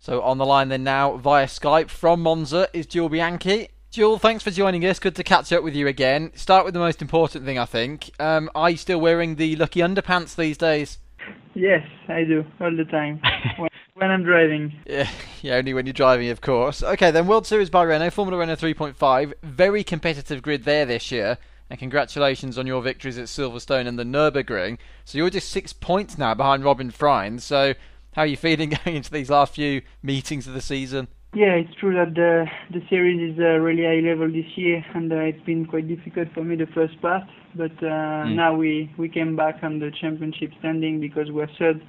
So on the line then now via Skype from Monza is Jules Bianchi. Jules, thanks for joining us. Good to catch up with you again. Start with the most important thing, I think. Are you still wearing the lucky underpants these days? Yes, I do, all the time, when I'm driving. Yeah, only when you're driving, of course. Okay, then World Series by Renault, Formula Renault 3.5. Very competitive grid there this year. And congratulations on your victories at Silverstone and the Nürburgring. So you're just 6 points now behind Robin Freins. So how are you feeling going into these last few meetings of the season? Yeah, it's true that the series is really high level this year, and it's been quite difficult for me the first part. But now we came back on the championship standing because we're third,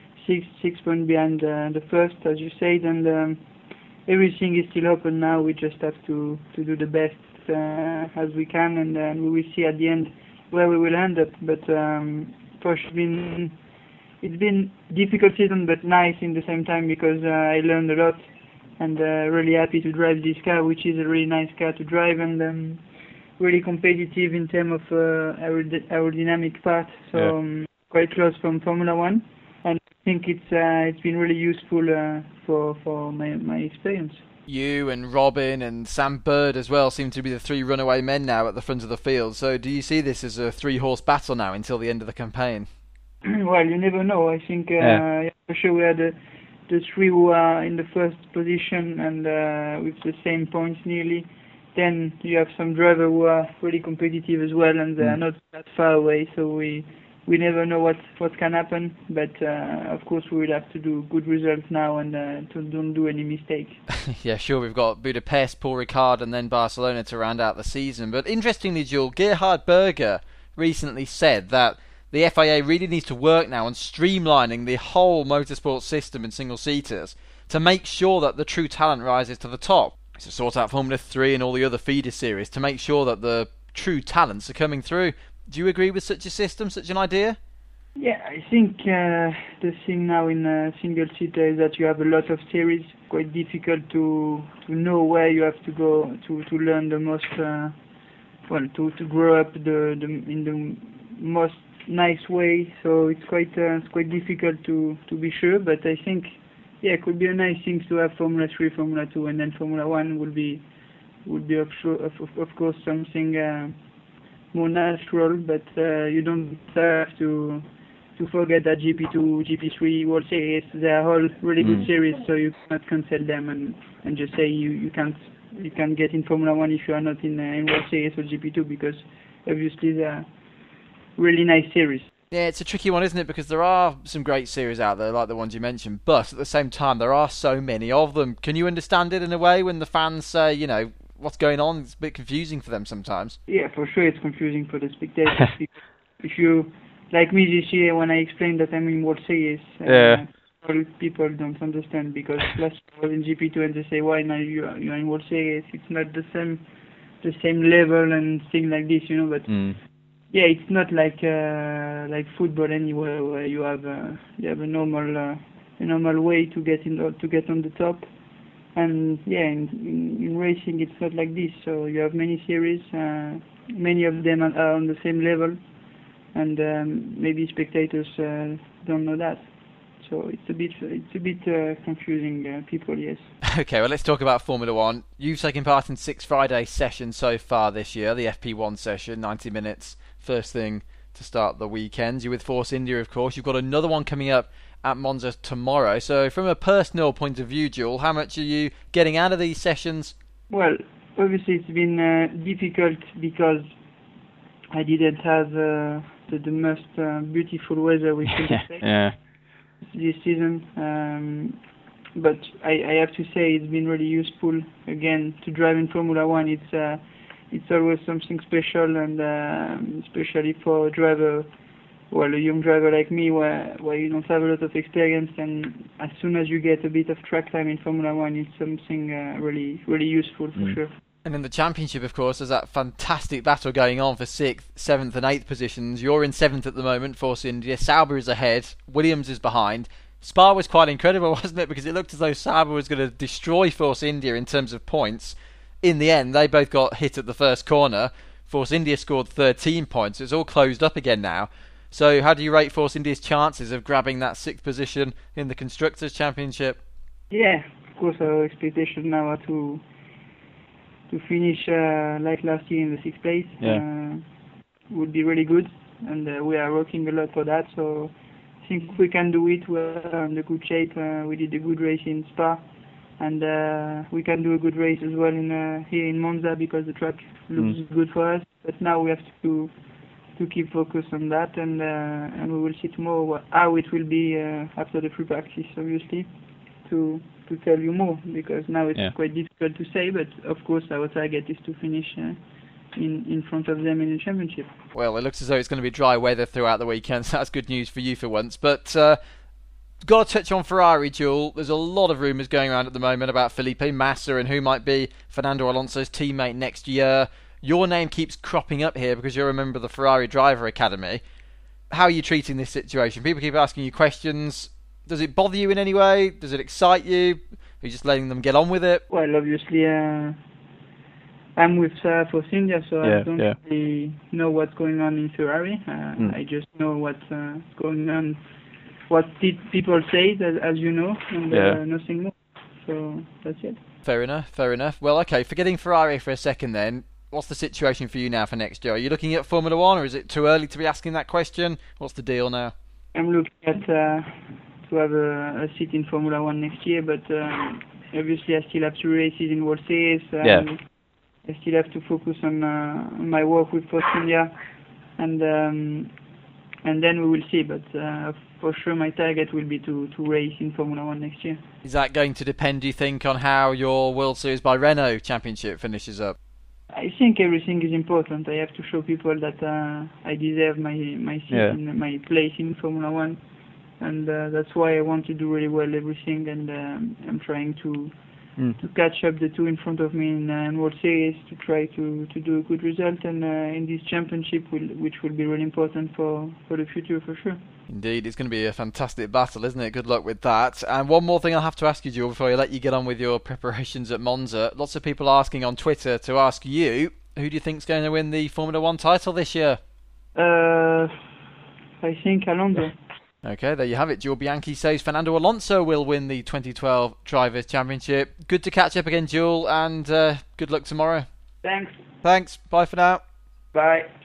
6 points behind the first, as you said, and everything is still open now. We just have to do the best as we can, and we will see at the end where we will end up. But for sure, it's been difficult season, but nice in the same time because I learned a lot. And really happy to drive this car, which is a really nice car to drive, and really competitive in terms of aerodynamic part. So quite close from Formula One, and I think it's been really useful for my experience. You and Robin and Sam Bird as well seem to be the three runaway men now at the front of the field. So do you see this as a 3-horse battle now until the end of the campaign? Well, you never know. I think for sure we had the three who are in the first position and with the same points nearly. Then you have some drivers who are really competitive as well, and they are not that far away. So we never know what can happen. But of course we will have to do good results now and don't do any mistakes. Yeah, sure. We've got Budapest, Paul Ricard, and then Barcelona to round out the season. But interestingly, Jules, Gerhard Berger recently said that the FIA really needs to work now on streamlining the whole motorsport system in single-seaters to make sure that the true talent rises to the top. To sort out Formula 3 and all the other feeder series to make sure that the true talents are coming through. Do you agree with such a system, such an idea? Yeah, I think the thing now in single-seater is that you have a lot of series. Quite difficult to know where you have to go to learn the most, to grow up in the most nice way, so it's quite difficult to be sure, but I think it could be a nice thing to have Formula 3, Formula 2, and then Formula 1 would be of course something more natural, but you don't have to forget that GP2, GP3, World Series, they are all really good series, so you cannot cancel them and just say you can't get in Formula 1 if you are not in World Series or GP2, because obviously they are really nice series. Yeah, it's a tricky one, isn't it? Because there are some great series out there, like the ones you mentioned, but at the same time, there are so many of them. Can you understand it in a way when the fans say, what's going on? It's a bit confusing for them sometimes. Yeah, for sure it's confusing for the spectators. If you, like me this year, when I explained that I'm in World Series, people don't understand, because last year I was in GP2 and they say, why now you're in World Series? It's not the same level and things like this, but... Yeah, it's not like football anywhere where you have a normal way to get on the top, and in racing it's not like this. So you have many series, many of them are on the same level, and maybe spectators don't know that. So it's a bit confusing, people. Yes. Okay, well, let's talk about Formula 1. You've taken part in 6 Friday sessions so far this year, the FP1 session, 90 minutes. First thing to start the weekends. You're with Force India, of course. You've got another one coming up at Monza tomorrow. So from a personal point of view, Jules, how much are you getting out of these sessions? Well, obviously it's been difficult because I didn't have the most beautiful weather we could expect this season. But I have to say it's been really useful, again, to drive in Formula 1. It's always something special, and especially for a young driver like me, where you don't have a lot of experience, and as soon as you get a bit of track time in Formula 1, it's something really, really useful for sure. And in the championship, of course, there's that fantastic battle going on for 6th, 7th and 8th positions. You're in 7th at the moment, Force India. Sauber is ahead. Williams is behind. Spa was quite incredible, wasn't it? Because it looked as though Sauber was going to destroy Force India in terms of points. In the end, they both got hit at the first corner. Force India scored 13 points. It's all closed up again now. So how do you rate Force India's chances of grabbing that 6th position in the Constructors' Championship? Yeah, of course our expectations now are to finish like last year in the 6th place. Yeah. Would be really good, and we are working a lot for that. So I think we can do it. We're in a good shape. We did a good race in Spa, and we can do a good race as well in here in Monza because the track looks good for us. But now we have to keep focus on that, and we will see tomorrow how it will be after the free practice, obviously, to tell you more, because now it's quite difficult to say, but of course our target is to finish in front of them in the championship. Well, it looks as though it's going to be dry weather throughout the weekend, so that's good news for you for once. But got to touch on Ferrari, Jules. There's a lot of rumours going around at the moment about Felipe Massa and who might be Fernando Alonso's teammate next year. Your name keeps cropping up here because you're a member of the Ferrari Driver Academy. How are you treating this situation? People keep asking you questions. Does it bother you in any way? Does it excite you? Are you just letting them get on with it? Well, obviously, I'm with Force India, so I don't really know what's going on in Ferrari. I just know what's going on, what people say, as you know, and nothing more. So that's it. Fair enough. Well, okay, forgetting Ferrari for a second then, what's the situation for you now for next year? Are you looking at Formula One, or is it too early to be asking that question? What's the deal now? I'm looking at to have a seat in Formula One next year, but obviously I still have 2 races in World Series. I still have to focus on my work with Force India, and then we will see. But for sure, my target will be to race in Formula One next year. Is that going to depend, do you think, on how your World Series by Renault championship finishes up? I think everything is important. I have to show people that I deserve my seat in my place in Formula One, and that's why I want to do really well everything, and I'm trying to catch up the 2 in front of me in World Series to try to do a good result, and in this championship, which will be really important for the future for sure. Indeed, it's going to be a fantastic battle, isn't it? Good luck with that. And one more thing I'll have to ask you, Jules, before I let you get on with your preparations at Monza. Lots of people asking on Twitter to ask you, who do you think's going to win the Formula One title this year? I think Alonso. Okay, there you have it. Jules Bianchi says Fernando Alonso will win the 2012 Drivers' Championship. Good to catch up again, Jules, and good luck tomorrow. Thanks. Bye for now. Bye.